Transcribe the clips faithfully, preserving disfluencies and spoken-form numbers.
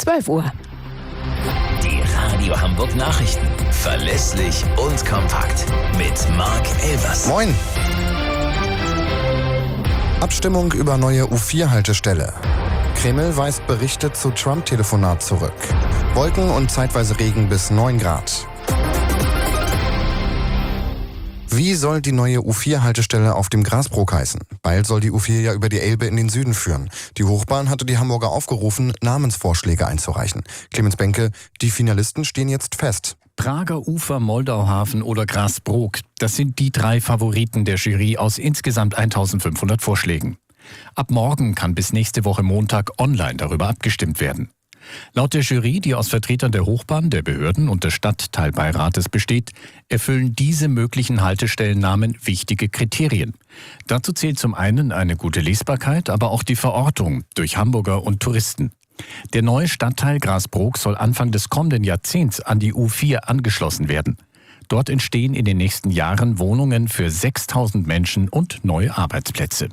zwölf Uhr. Die Radio Hamburg Nachrichten. Verlässlich und kompakt. Mit Marc Elvers. Moin. Abstimmung über neue U vier Haltestelle. Kreml weist Berichte zu Trump-Telefonat zurück. Wolken und zeitweise Regen bis neun Grad. Wie soll die neue U vier Haltestelle auf dem Grasbrook heißen? Bald soll die U vier ja über die Elbe in den Süden führen. Die Hochbahn hatte die Hamburger aufgerufen, Namensvorschläge einzureichen. Clemens Benke, die Finalisten stehen jetzt fest. Prager Ufer, Moldauhafen oder Grasbrook, das sind die drei Favoriten der Jury aus insgesamt eintausendfünfhundert Vorschlägen. Ab morgen kann bis nächste Woche Montag online darüber abgestimmt werden. Laut der Jury, die aus Vertretern der Hochbahn, der Behörden und des Stadtteilbeirates besteht, erfüllen diese möglichen Haltestellennamen wichtige Kriterien. Dazu zählt zum einen eine gute Lesbarkeit, aber auch die Verortung durch Hamburger und Touristen. Der neue Stadtteil Grasbrook soll Anfang des kommenden Jahrzehnts an die U vier angeschlossen werden. Dort entstehen in den nächsten Jahren Wohnungen für sechstausend Menschen und neue Arbeitsplätze.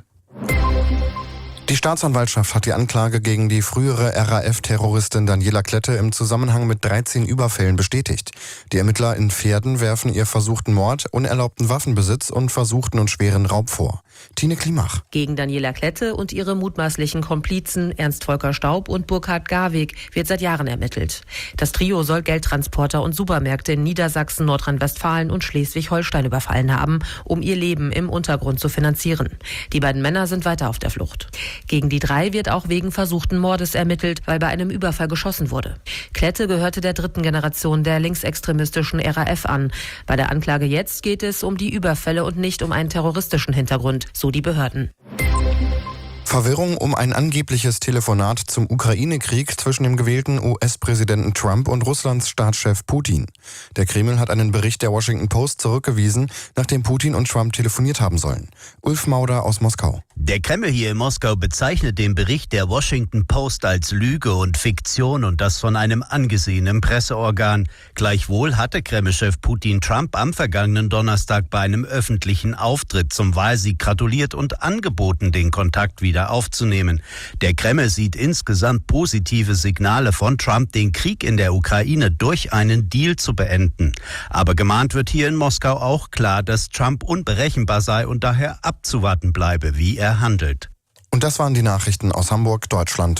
Die Staatsanwaltschaft hat die Anklage gegen die frühere R A F-Terroristin Daniela Klette im Zusammenhang mit dreizehn Überfällen bestätigt. Die Ermittler in Verden werfen ihr versuchten Mord, unerlaubten Waffenbesitz und versuchten und schweren Raub vor. Tine Klimach. Gegen Daniela Klette und ihre mutmaßlichen Komplizen Ernst Volker Staub und Burkhard Garweg wird seit Jahren ermittelt. Das Trio soll Geldtransporter und Supermärkte in Niedersachsen, Nordrhein-Westfalen und Schleswig-Holstein überfallen haben, um ihr Leben im Untergrund zu finanzieren. Die beiden Männer sind weiter auf der Flucht. Gegen die drei wird auch wegen versuchten Mordes ermittelt, weil bei einem Überfall geschossen wurde. Klette gehörte der dritten Generation der linksextremistischen R A F an. Bei der Anklage jetzt geht es um die Überfälle und nicht um einen terroristischen Hintergrund, so die Behörden. Verwirrung um ein angebliches Telefonat zum Ukraine-Krieg zwischen dem gewählten U S-Präsidenten Trump und Russlands Staatschef Putin. Der Kreml hat einen Bericht der Washington Post zurückgewiesen, nachdem Putin und Trump telefoniert haben sollen. Ulf Mauder aus Moskau. Der Kreml hier in Moskau bezeichnet den Bericht der Washington Post als Lüge und Fiktion und das von einem angesehenen Presseorgan. Gleichwohl hatte Kremlchef Putin Trump am vergangenen Donnerstag bei einem öffentlichen Auftritt zum Wahlsieg gratuliert und angeboten, den Kontakt wieder aufzunehmen. Der Kreml sieht insgesamt positive Signale von Trump, den Krieg in der Ukraine durch einen Deal zu beenden. Aber gemahnt wird hier in Moskau auch klar, dass Trump unberechenbar sei und daher abzuwarten bleibe, wie er handelt. Und das waren die Nachrichten aus Hamburg, Deutschland